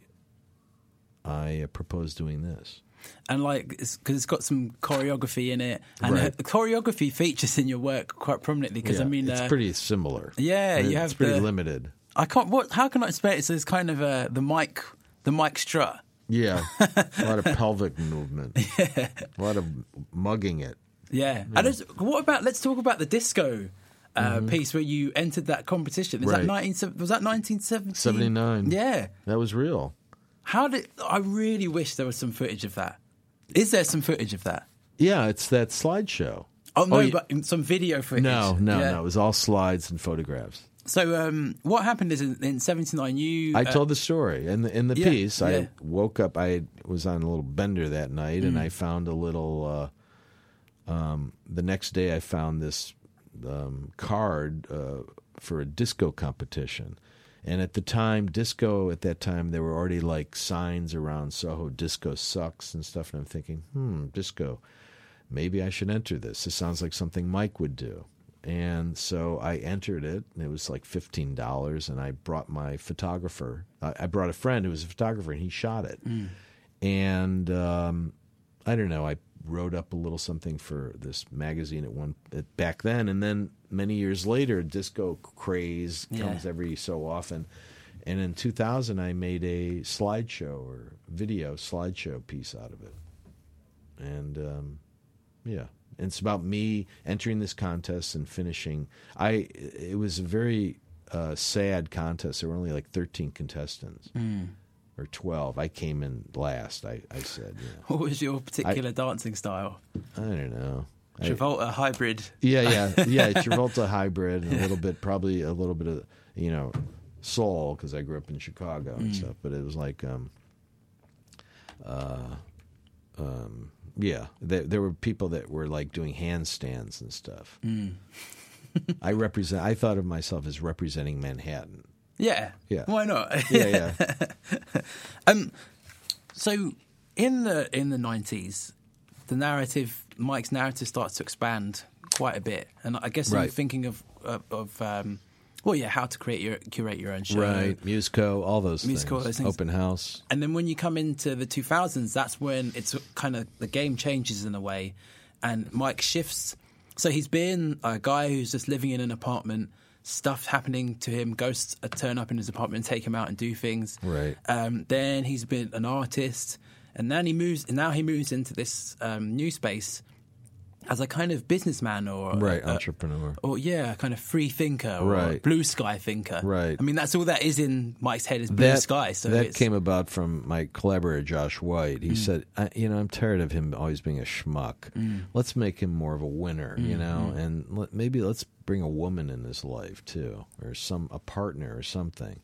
I proposed doing this. And like, because it's, it's got some choreography in it, and right. the choreography features in your work quite prominently. Because yeah, I mean, it's uh, pretty similar. Yeah, and you it's have pretty the, limited. I can't. What? How can I explain it? So it's kind of uh, the mic, the mic strut. Yeah, a lot of pelvic movement. Yeah, a lot of mugging it. Yeah, yeah. And it's, what about? Let's talk about the disco uh, mm-hmm. piece where you entered that competition. Is right. that nineteen? Was that nineteen seventy? Seventy-nine. Yeah, that was real. How did? I really wish there was some footage of that. Is there some footage of that? Yeah, it's that slideshow. Oh no, oh, yeah. but some video footage. No, no, yeah. no. It was all slides and photographs. So um, what happened is in, in seventy-nine you... I uh, told the story. In the, in the yeah, piece, yeah. I woke up, I was on a little bender that night, mm. and I found a little... Uh, um, the next day I found this um, card uh, for a disco competition. And at the time, disco, at that time, there were already like signs around Soho, disco sucks and stuff. And I'm thinking, hmm, disco, maybe I should enter this. This sounds like something Mike would do. And so I entered it, and it was like fifteen dollars, and I brought my photographer. I, I brought a friend who was a photographer, and he shot it. Mm. And um, I don't know, I wrote up a little something for this magazine at one at, back then, and then many years later, disco craze comes yeah. every so often. And in two thousand, I made a slideshow or video slideshow piece out of it. And um, yeah. And it's about me entering this contest and finishing. I it was a very uh, sad contest. There were only like thirteen contestants mm. or twelve. I came in last. I, I said, you know. What was your particular I, dancing style? I don't know. Travolta I, hybrid. Yeah, yeah, yeah. Travolta hybrid, and a little bit, probably a little bit of you know soul because I grew up in Chicago and mm. stuff. But it was like, um, uh, um. Yeah, there, there were people that were like doing handstands and stuff. Mm. I represent. I thought of myself as representing Manhattan. Yeah, yeah. Why not? Yeah, yeah. um, so in the in the nineties, the narrative, Mike's narrative, starts to expand quite a bit, and I guess right. I'm thinking of of. of um, Well, yeah, how to create your curate your own show, right? Musco, all those Musco, things. those things. Open house, and then when you come into the two thousands, that's when it's kind of the game changes in a way, and Mike shifts. So he's been a guy who's just living in an apartment, stuff happening to him, ghosts turn up in his apartment and take him out and do things. Right. Um, then he's been an artist, and then he moves. And now he moves into this um, new space as a kind of businessman or right a, entrepreneur, or yeah, kind of free thinker or right. blue sky thinker. Right. I mean, that's all that is in Mike's head is blue that, sky. So that it's, came about from my collaborator Josh White. He mm. said, I, "You know, I'm tired of him always being a schmuck. Mm. Let's make him more of a winner. Mm. You know, mm. and let, maybe let's bring a woman in his life too, or some a partner or something."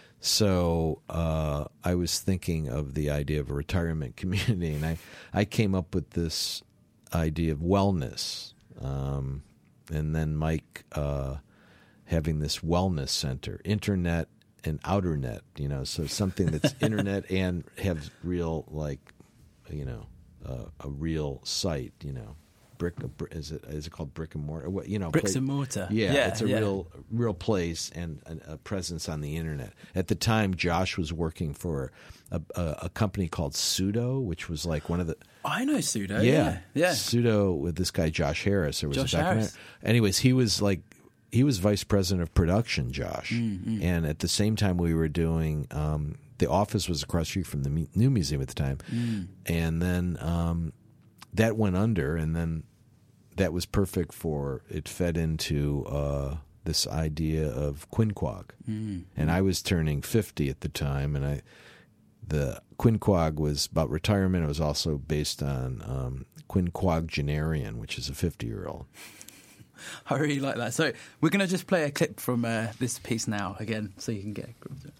So uh, I was thinking of the idea of a retirement community, and I, I came up with this idea of wellness, um, and then Mike uh, having this wellness center, internet and outer net, you know, so something that's internet and have real, like, you know, uh, a real site, you know, brick. Is it is it called brick and mortar? What you know, bricks place, and mortar. Yeah, yeah it's a yeah. real real place and a, a presence on the internet. At the time, Josh was working for a, a, a company called Pseudo, which was like one of the. I know Pseudo. Yeah, yeah, yeah. Pseudo with this guy Josh Harris. There was Josh a documentary. Harris. Anyways, he was like he was vice president of production, Josh, mm-hmm. and at the same time we were doing. Um, the office was across the street from the mu- new museum at the time, mm. and then um, that went under, and then. That was perfect for it fed into uh, this idea of Quinquag, mm. and I was turning fifty at the time, and I the Quinquag was about retirement. It was also based on um, Quinquagenarian, which is a fifty-year-old. I really like that. So we're going to just play a clip from uh, this piece now again, so you can get a grip of it.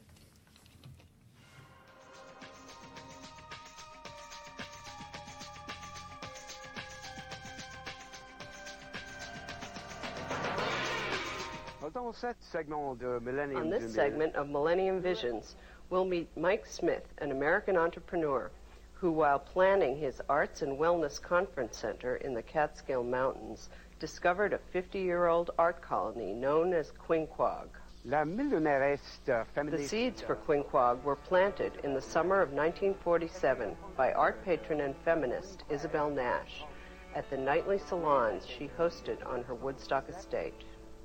On this segment of Millennium Visions, we'll meet Mike Smith, an American entrepreneur who, while planning his Arts and Wellness Conference Center in the Catskill Mountains, discovered a fifty-year-old art colony known as Quinquag. The seeds for Quinquag were planted in the summer of nineteen forty-seven by art patron and feminist Isabel Nash at the nightly salons she hosted on her Woodstock estate.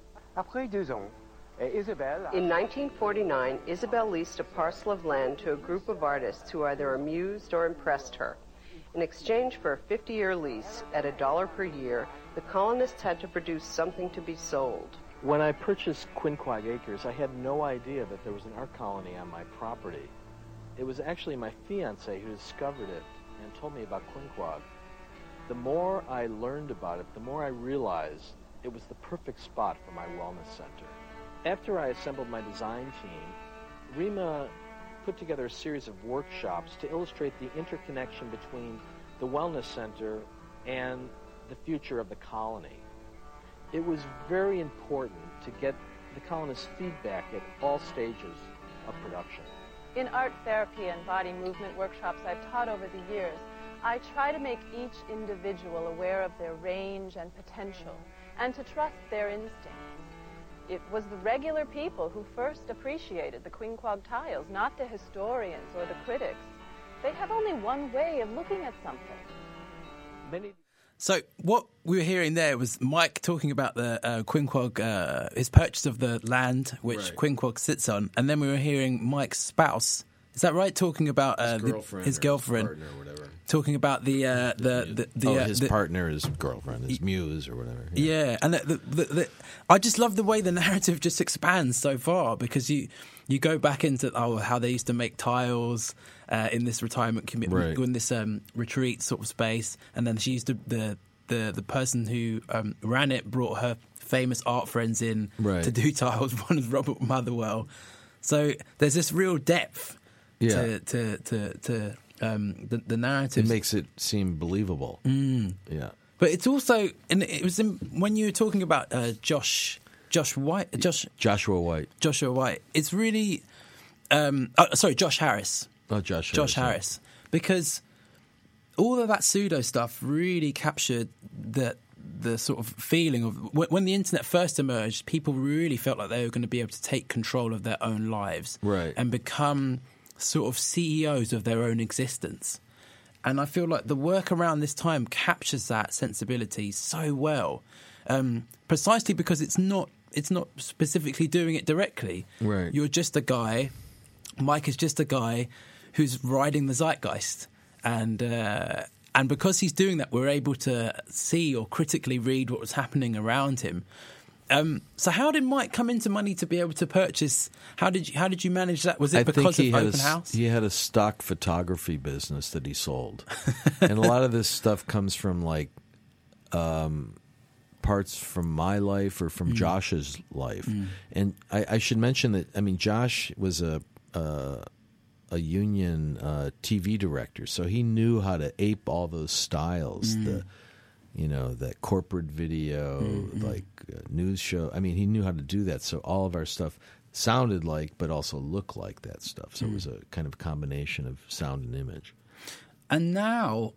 In nineteen forty-nine, Isabel leased a parcel of land to a group of artists who either amused or impressed her. In exchange for a fifty-year lease at a dollar per year, the colonists had to produce something to be sold. When I purchased Quinquag Acres, I had no idea that there was an art colony on my property. It was actually my fiancé who discovered it and told me about Quinquag. The more I learned about it, the more I realized it was the perfect spot for my wellness center. After I assembled my design team, Rima put together a series of workshops to illustrate the interconnection between the wellness center and the future of the colony. It was very important to get the colonists' feedback at all stages of production. In art therapy and body movement workshops I've taught over the years, I try to make each individual aware of their range and potential and to trust their instincts. It was the regular people who first appreciated the Quinquag tiles, not the historians or the critics. They have only one way of looking at something. Many So what we were hearing there was Mike talking about the uh, Quinquag, uh, his purchase of the land which Right. Quinquag sits on, and then we were hearing Mike's spouse. Is that right? Talking about uh, His the- girlfriend, his or girlfriend, his partner, or whatever. talking about the uh, the the, the, oh, uh, his the partner, his girlfriend, his muse, or whatever. Yeah, and the, the, the, the, I just love the way the narrative just expands so far, because you you go back into oh how they used to make tiles uh, in this retirement community, Right. in this um, retreat sort of space, and then she used to the the the person who um, ran it brought her famous art friends in Right. to do tiles. One was Robert Motherwell, so there's this real depth Yeah. to to to, to um, the, the narrative. It makes it seem believable. Mm. Yeah. But it's also, and it was in, when you were talking about uh, Josh, Josh White, Josh, Joshua White. Joshua White. It's really, um, oh, sorry, Josh Harris, Oh, Josh. Josh Harris, Harris, because all of that pseudo stuff really captured the the sort of feeling of when, when the internet first emerged. People really felt like they were going to be able to take control of their own lives, Right. and become sort of C E Os of their own existence. And I feel like the work around this time captures that sensibility so well, um, precisely because it's not it's not specifically doing it directly. Right. You're just a guy. Mike is just a guy who's riding the zeitgeist, and uh, and because he's doing that, we're able to see or critically read what was happening around him. Um, so how did Mike come into money to be able to purchase? How did you, how did you manage that? Was it I because think he of had open a, house? He had a stock photography business that he sold, and a lot of this stuff comes from like um, parts from my life or from Mm. Josh's life. Mm. And I, I should mention that I mean Josh was a a, a union uh, T V director, so he knew how to ape all those styles. Mm. The you know, that corporate video, Mm-hmm. like uh, news show. I mean, he knew how to do that. So all of our stuff sounded like, but also looked like that stuff. So Mm. it was a kind of combination of sound and image. And now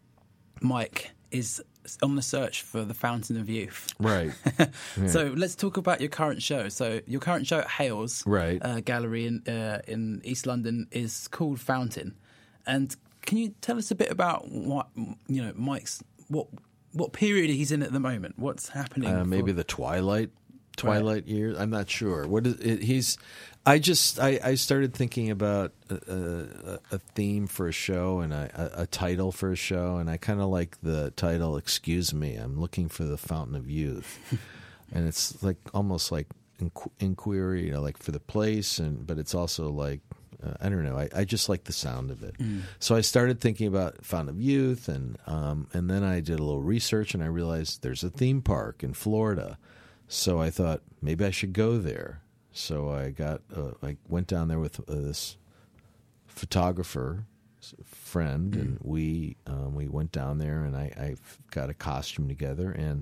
Mike is on the search for the Fountain of Youth. Right. So let's talk about your current show. So your current show at Hales Right. uh, Gallery in uh, in East London is called Fountain. And can you tell us a bit about what you know Mike's what what period he's in at the moment? What's happening? Uh, maybe for- the Twilight, Twilight years. I'm not sure. What is it? He's. I just. I, I started thinking about a, a, a theme for a show and a, a, a title for a show, and I kind of like the title. Excuse me, I'm looking for the Fountain of Youth, and it's like almost like inqu- inquiry, you know, like for the place, and but it's also like Uh, I don't know. I, I just like the sound of it. Mm. So I started thinking about Fountain of Youth, and um, and then I did a little research, and I realized there's a theme park in Florida. So I thought maybe I should go there. So I got uh, I went down there with uh, this photographer friend, mm. and we um, we went down there, and I, I got a costume together and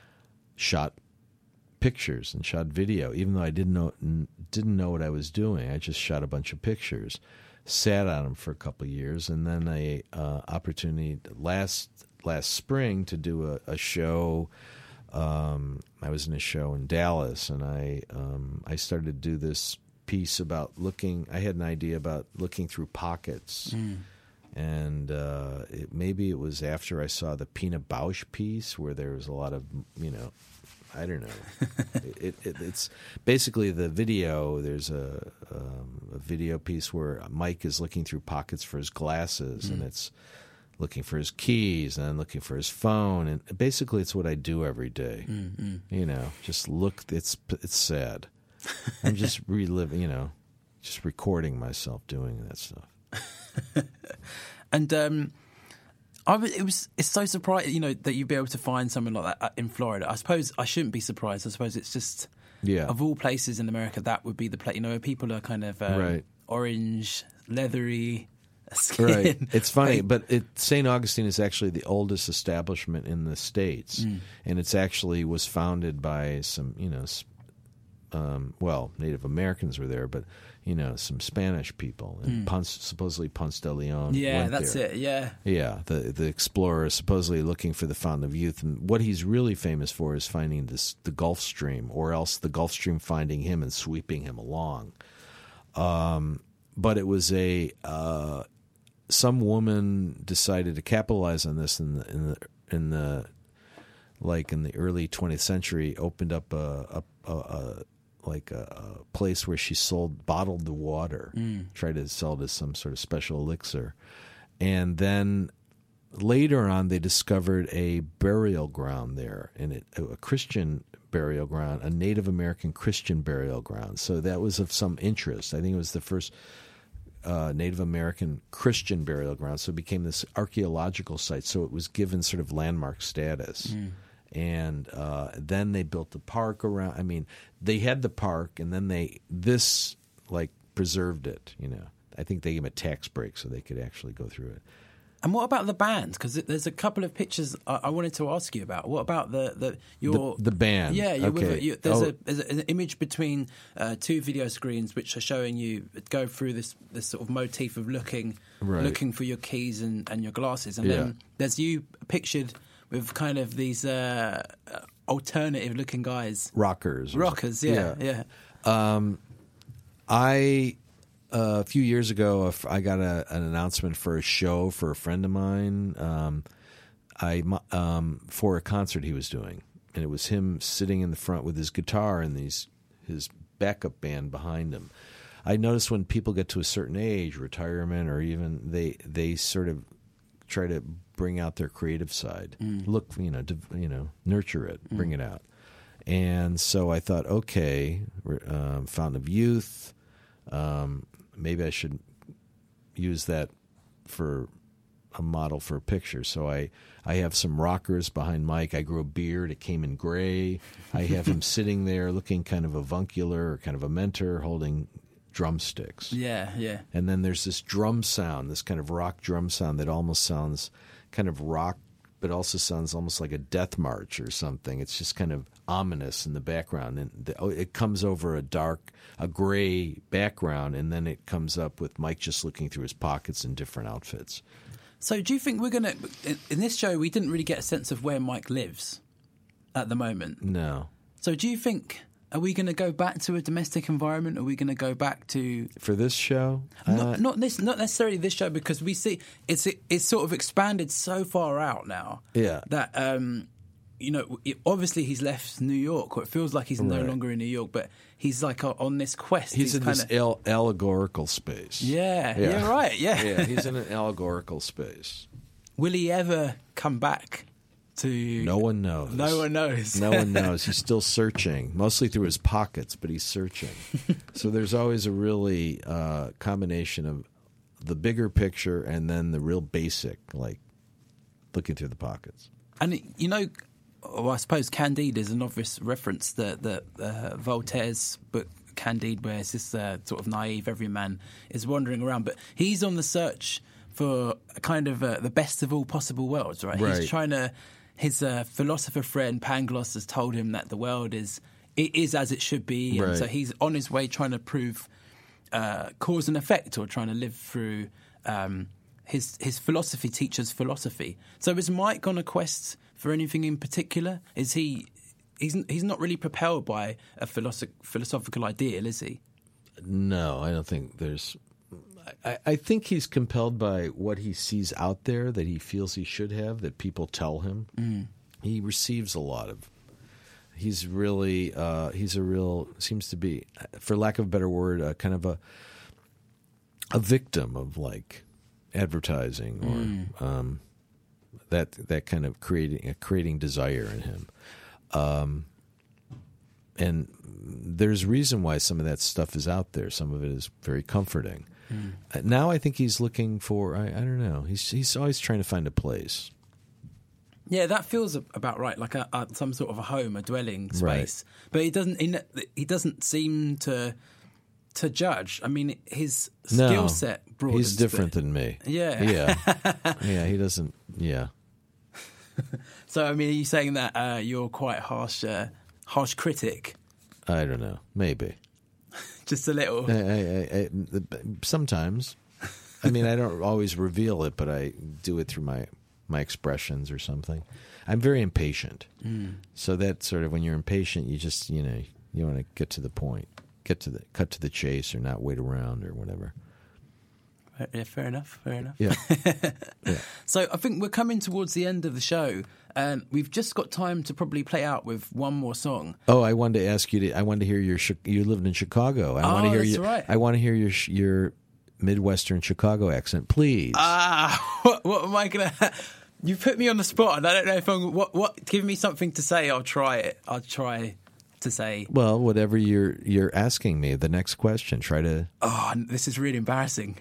shot pictures and shot video. Even though I didn't know didn't know what I was doing, I just shot a bunch of pictures, sat on them for a couple of years, and then a uh, opportunity last last spring to do a, a show. Um, I was in a show in Dallas, and I um, I started to do this piece about looking. I had an idea about looking through pockets, mm. and uh, it, maybe it was after I saw the Pina Bausch piece where there was a lot of, you know, I don't know. it, it, it's basically the video. There's a, um, a video piece where Mike is looking through pockets for his glasses, mm. and it's looking for his keys and then looking for his phone, and basically it's what I do every day. Mm-hmm. You know, just look. It's it's sad. I'm just reliving. You know, just recording myself doing that stuff. And um, I was, it was it's so surprising, you know, that you'd be able to find something like that in Florida. I suppose I shouldn't be surprised. I suppose it's just yeah. Of all places in America, that would be the place. You know, where people are kind of um, right. orange, leathery. Skin. Right. It's funny, but it, Saint Augustine is actually the oldest establishment in the States, mm. and it's actually was founded by some, you know, um, well, Native Americans were there, but you know, some Spanish people, and mm. Ponce, supposedly Ponce de Leon. Yeah, went that's there. it. Yeah, yeah. The the explorer is supposedly looking for the Fountain of Youth, and what he's really famous for is finding this the Gulf Stream, or else the Gulf Stream finding him and sweeping him along. Um, but it was a. Uh, Some woman decided to capitalize on this in the in the in the like in the early twentieth century. Opened up a, a, a, a like a, a place where she sold bottled the water, mm. tried to sell it as some sort of special elixir, and then later on they discovered a burial ground there, and it, a Christian burial ground, a Native American Christian burial ground. So that was of some interest. I think it was the first. Uh, Native American Christian burial ground, so it became this archaeological site. So it was given sort of landmark status, mm. and uh, then they built the park around. I mean, they had the park, and then they this like preserved it. You know, I think they gave them a tax break so they could actually go through it. And what about the band? Because there's a couple of pictures I, I wanted to ask you about. What about the the your the, the band? Yeah, you're okay. with a, you, there's, oh. a, there's an image between uh, two video screens which are showing you go through this this sort of motif of looking right. looking for your keys and, and your glasses, and yeah. then there's you pictured with kind of these uh, alternative looking guys, rockers, rockers. Yeah, yeah. yeah. Um, I. Uh, a few years ago, I got a, an announcement for a show for a friend of mine. Um, I um, for a concert he was doing, and it was him sitting in the front with his guitar and these his backup band behind him. I noticed when people get to a certain age, retirement, or even they they sort of try to bring out their creative side, mm. look, you know, to, you know, nurture it, mm. bring it out. And so I thought, okay, um, Fountain of Youth. Um, Maybe I should use that for a model for a picture. So I, I have some rockers behind Mike. I grew a beard. It came in gray. I have him sitting there looking kind of avuncular or kind of a mentor holding drumsticks. Yeah, yeah. And then there's this drum sound, this kind of rock drum sound that almost sounds kind of rock, but also sounds almost like a death march or something. It's just kind of ominous in the background, and the, it comes over a dark, a gray background, and then it comes up with Mike just looking through his pockets in different outfits. So do you think we're going to, in this show, we didn't really get a sense of where Mike lives at the moment? No. So do you think, are we going to go back to a domestic environment? Are we going to go back to... For this show? Not, uh, not this, not necessarily this show, because we see, it's it's sort of expanded so far out now. Yeah. That... Um, you know, obviously he's left New York, or it feels like he's right. no longer in New York, but he's like on this quest. He's, he's in kinda... this al- allegorical space. Yeah, yeah, yeah, right, yeah. Yeah, he's in an allegorical space. Will he ever come back to... No one knows. No one knows. No one knows. He's still searching, mostly through his pockets, but he's searching. So there's always a really uh, combination of the bigger picture and then the real basic, like looking through the pockets. And, you know, well, I suppose Candide is an obvious reference that, that uh, Voltaire's book Candide, where it's this uh, sort of naive everyman is wandering around, but he's on the search for a kind of uh, the best of all possible worlds, right? Right. He's trying to... His uh, philosopher friend Pangloss has told him that the world is it is as it should be, and right. so he's on his way trying to prove uh, cause and effect, or trying to live through um, his his philosophy teacher's philosophy. So is Mike on a quest for anything in particular? Is he he's he's not really propelled by a philosoph- philosophical ideal, is he? No, I don't think there's. I, I think he's compelled by what he sees out there that he feels he should have, that people tell him. Mm. He receives a lot of. He's really, uh, he's a real, seems to be, for lack of a better word, a kind of a a victim of like advertising or mm. um, that that kind of creating uh, creating desire in him. Um, and there's reason why some of that stuff is out there. Some of it is very comforting. Mm. Now I think he's looking for, I, I don't know, he's he's always trying to find a place. Yeah, that feels about right, like a, a, some sort of a home, a dwelling space. Right. But he doesn't he, he doesn't seem to to judge. I mean, his skill no, set broadens. He's different than me. Yeah. Yeah. Yeah, he doesn't, yeah. So, I mean, are you saying that uh, you're quite harsh, uh, harsh critic? I don't know, maybe. Just a little. I, I, I, sometimes. I mean, I don't always reveal it, but I do it through my, my expressions or something. I'm very impatient. Mm. So that sort of, when you're impatient, you just, you know, you want to get to the point, get to the, cut to the chase, or not wait around or whatever. Yeah, fair enough, fair enough. Yeah. Yeah. So I think we're coming towards the end of the show, and we've just got time to probably play out with one more song. Oh, I wanted to ask you to. I wanted to hear your. You lived in Chicago. I oh, want to hear that's you. Right. I want to hear your your Midwestern Chicago accent, please. Ah, what, what am I gonna? You put me on the spot, and I don't know if I'm. What? What? Give me something to say. I'll try it. I'll try to say. Well, whatever you're you're asking me. The next question. Try to. Oh, this is really embarrassing.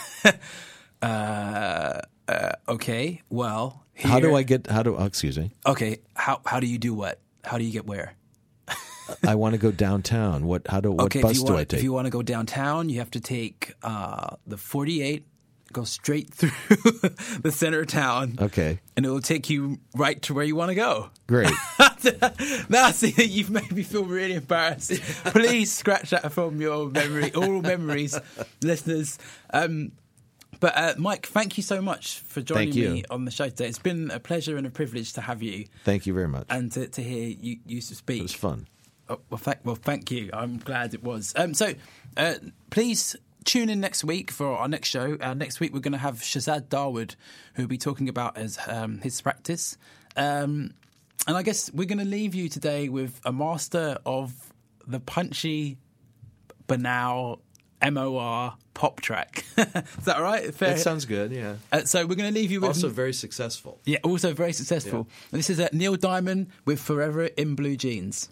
uh, uh, okay. Well. Here. How do I get? How do? Oh, excuse me. Okay. How how do you do what? How do you get where? I want to go downtown. What? How do? What okay, bus do wanna, I take? If you want to go downtown, you have to take uh, the forty-eight. Go straight through the center of town. Okay. And it will take you right to where you want to go. Great. Now, see, you've made me feel really embarrassed. Please scratch that from your memory, all memories, listeners. Um, but, uh, Mike, thank you so much for joining me on the show today. It's been a pleasure and a privilege to have you. Thank you very much. And to, to hear you, you speak. It was fun. Oh, well, thank, well, thank you. I'm glad it was. Um, so, uh, please tune in next week for our next show. Uh, next week, we're going to have Shazad Darwood, who will be talking about his, um, his practice. Um, and I guess we're going to leave you today with a master of the punchy, banal, M O R pop track. Is that right? Fair? That sounds good, yeah. Uh, so we're going to leave you with... Also very successful. Yeah, also very successful. Yeah. And this is uh, Neil Diamond with Forever in Blue Jeans.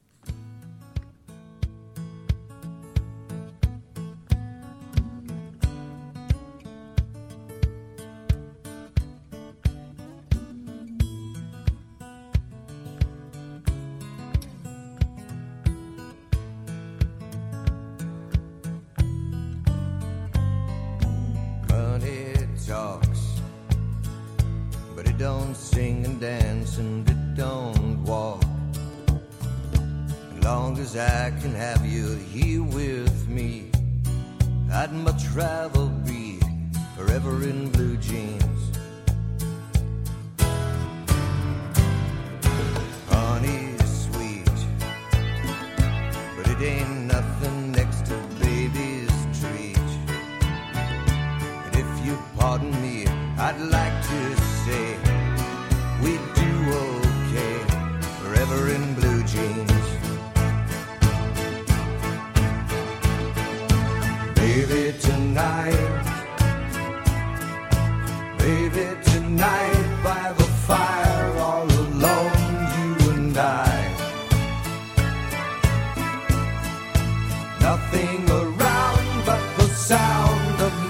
Don't sing and dance and it don't walk. As long as I can have you here with me, I'd much rather be forever in blue jeans. Honey's sweet, but it ain't nothing next to baby's treat. And if you pardon me, I'd like to say we'd